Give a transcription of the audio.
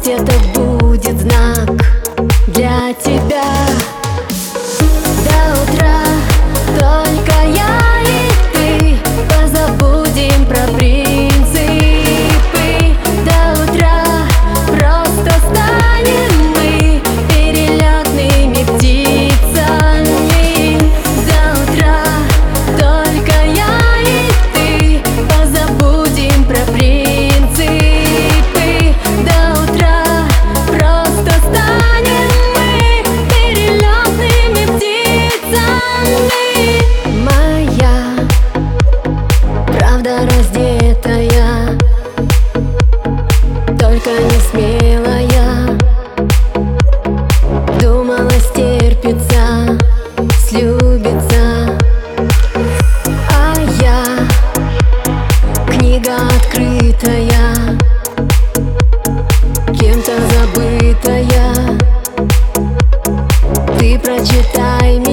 Пусть это будет знак для тебя. До утра только я и ты позабудем про принципы. До утра просто станем мы перелетными птицами. До утра только я и ты позабудем про принципы. До утра просто станем мы перелетными птицами. Моя правда раздетая, только не смелая. Думала, стерпится, слюбится, а я книга открытая, кем-то забытая. Ты прочитай меня.